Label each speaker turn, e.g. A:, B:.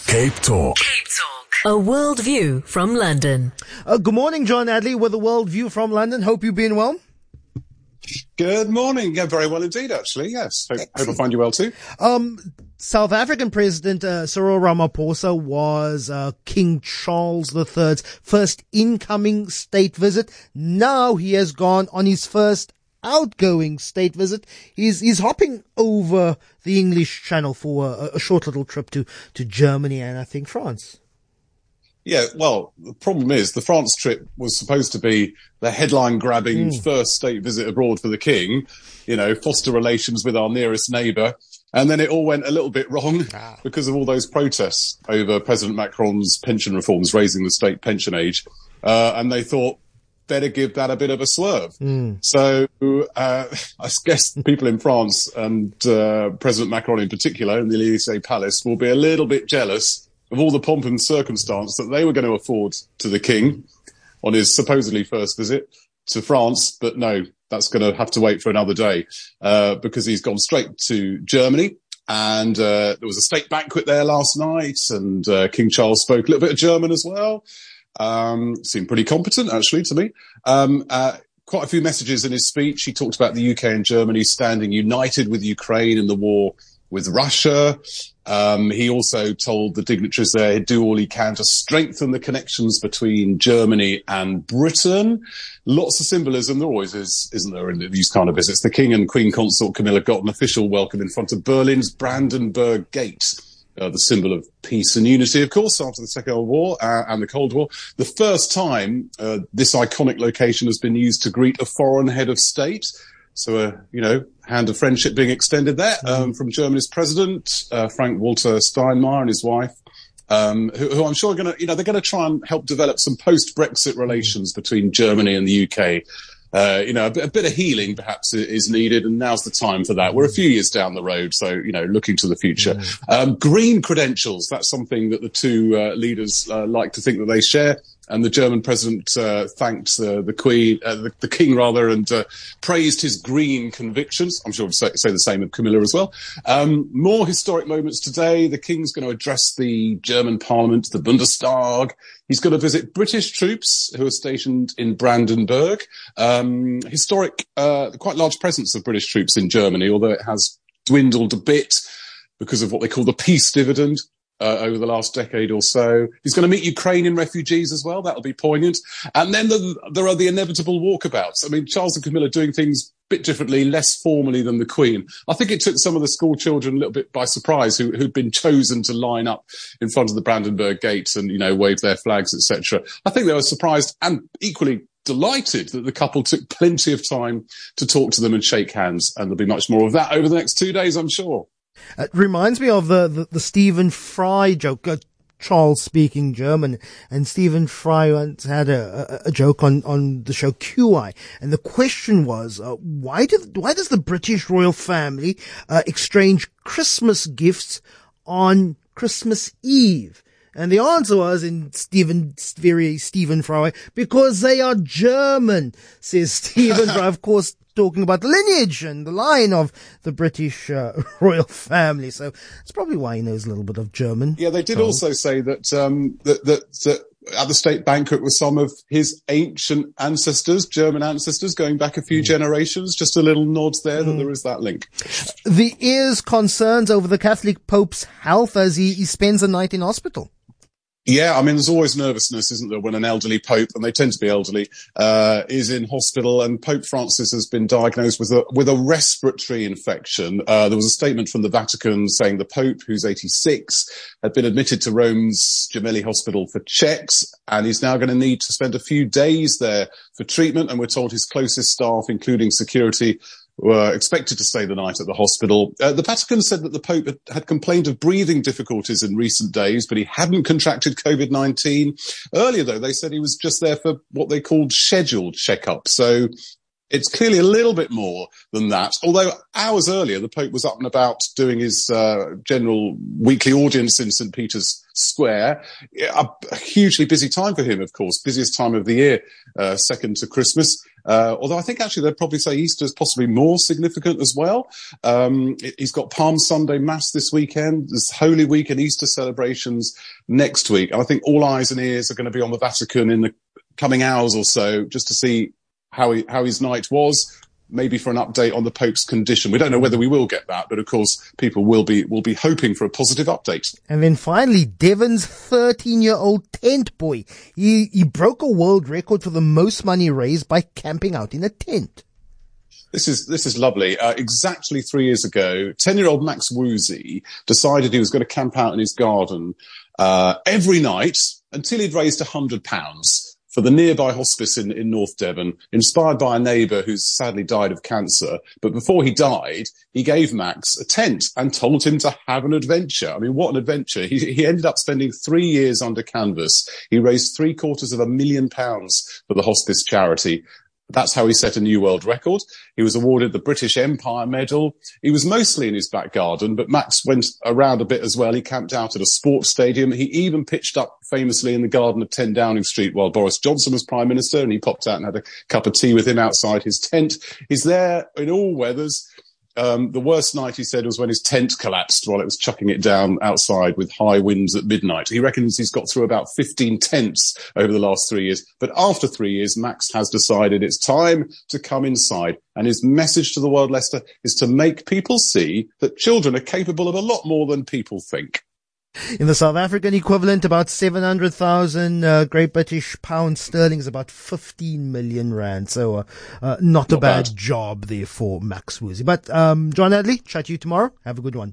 A: Cape Talk.
B: A world view from London.
C: Good morning, John Adley, with a world view from London. Hope you've been well.
D: Good morning. Yeah, very well indeed, actually. Yes. Hope I find you well too.
C: South African President Cyril Ramaphosa was King Charles III's first incoming state visit. Now he has gone on his first outgoing state visit. He's hopping over the English Channel for a short little trip to Germany and I think France.
D: Yeah, well, the problem is the France trip was supposed to be the headline-grabbing first state visit abroad for the king, foster relations with our nearest neighbour. And then it all went a little bit wrong because of all those protests over President Macron's pension reforms, raising the state pension age. And they thought, better give that a bit of a swerve. So I guess people in France and President Macron in particular in the Élysée Palace will be a little bit jealous of all the pomp and circumstance that they were going to afford to the king on his supposedly first visit to France. But no, that's going to have to wait for another day because he's gone straight to Germany. And there was a state banquet there last night, and King Charles spoke a little bit of German as well. Seemed pretty competent, actually, to me. Quite a few messages in his speech. He talked about the UK and Germany standing united with Ukraine in the war with Russia. He also told the dignitaries there he'd do all he can to strengthen the connections between Germany and Britain. Lots of symbolism. There always is, isn't there, in these kind of visits? The King and Queen Consort Camilla got an official welcome in front of Berlin's Brandenburg Gate. The symbol of peace and unity, of course, after the Second World War and the Cold War. The first time this iconic location has been used to greet a foreign head of state. So, hand of friendship being extended there from Germany's president, Frank-Walter Steinmeier, and his wife, who I'm sure are going to, they're going to try and help develop some post-Brexit relations between Germany and the UK. A bit of healing perhaps is needed, and now's the time for that. We're a few years down the road, so, looking to the future. Green credentials, that's something that the two leaders like to think that they share. And the German president thanked the Queen, the King rather, and praised his green convictions. I'm sure we'll say the same of Camilla as well. More historic moments today. The King's going to address the German Parliament, the Bundestag. He's going to visit British troops who are stationed in Brandenburg. Historic, quite large presence of British troops in Germany, although it has dwindled a bit because of what they call the peace dividend. Over the last decade or so. He's going to meet Ukrainian refugees as well. That'll be poignant. And then there are the inevitable walkabouts. I mean, Charles and Camilla doing things a bit differently, less formally than the Queen. I think it took some of the school children a little bit by surprise who'd been chosen to line up in front of the Brandenburg gates and, wave their flags, etc. I think they were surprised and equally delighted that the couple took plenty of time to talk to them and shake hands. And there'll be much more of that over the next 2 days, I'm sure.
C: It reminds me of the Stephen Fry joke, Charles speaking German, and Stephen Fry once had a joke on the show QI, and the question was, why does the British royal family exchange Christmas gifts on Christmas Eve? And the answer was, in Stephen Fry, because they are German, says Stephen Fry, of course, talking about the lineage and the line of the British royal family. So that's probably why he knows a little bit of German.
D: Yeah, they did also say that, that at the state banquet were some of his ancient ancestors, German ancestors, going back a few generations. Just a little nod there that there is that link.
C: There is concerns over the Catholic Pope's health as he spends a night in hospital.
D: Yeah, I mean, there's always nervousness, isn't there, when an elderly pope, and they tend to be elderly, is in hospital. And Pope Francis has been diagnosed with a respiratory infection. There was a statement from the Vatican saying the Pope, who's 86, had been admitted to Rome's Gemelli Hospital for checks, and he's now going to need to spend a few days there for treatment. And we're told his closest staff, including security, were expected to stay the night at the hospital. The Vatican said that the Pope had complained of breathing difficulties in recent days, but he hadn't contracted COVID-19. Earlier, though, they said he was just there for what they called scheduled checkup. So It's clearly a little bit more than that. Although hours earlier, the Pope was up and about doing his general weekly audience in St. Peter's Square. A hugely busy time for him, of course. Busiest time of the year, second to Christmas. Although I think actually they'd probably say Easter is possibly more significant as well. He's got Palm Sunday Mass this weekend. There's Holy Week and Easter celebrations next week. And I think all eyes and ears are going to be on the Vatican in the coming hours or so, just to see how his night was, maybe for an update on the Pope's condition. We don't know whether we will get that, but of course people will be hoping for a positive update.
C: And then finally, Devon's 13-year-old tent boy. He broke a world record for the most money raised by camping out in a tent.
D: This is lovely. Exactly 3 years ago, 10-year-old Max Woozy decided he was going to camp out in his garden every night until he'd raised £100. For the nearby hospice in North Devon, inspired by a neighbour who's sadly died of cancer. But before he died, he gave Max a tent and told him to have an adventure. I mean, what an adventure. He ended up spending 3 years under canvas. He raised £750,000 for the hospice charity. That's how he set a new world record. He was awarded the British Empire Medal. He was mostly in his back garden, but Max went around a bit as well. He camped out at a sports stadium. He even pitched up famously in the garden of 10 Downing Street while Boris Johnson was Prime Minister, and he popped out and had a cup of tea with him outside his tent. He's there in all weathers. The worst night, he said, was when his tent collapsed while it was chucking it down outside with high winds at midnight. He reckons he's got through about 15 tents over the last 3 years. But after 3 years, Max has decided it's time to come inside. And his message to the world, Lester, is to make people see that children are capable of a lot more than people think.
C: In the South African equivalent, about 700,000 Great British pounds sterling is about 15 million rand. So not a bad job there for Max Woozy. But John Adley, chat to you tomorrow. Have a good one.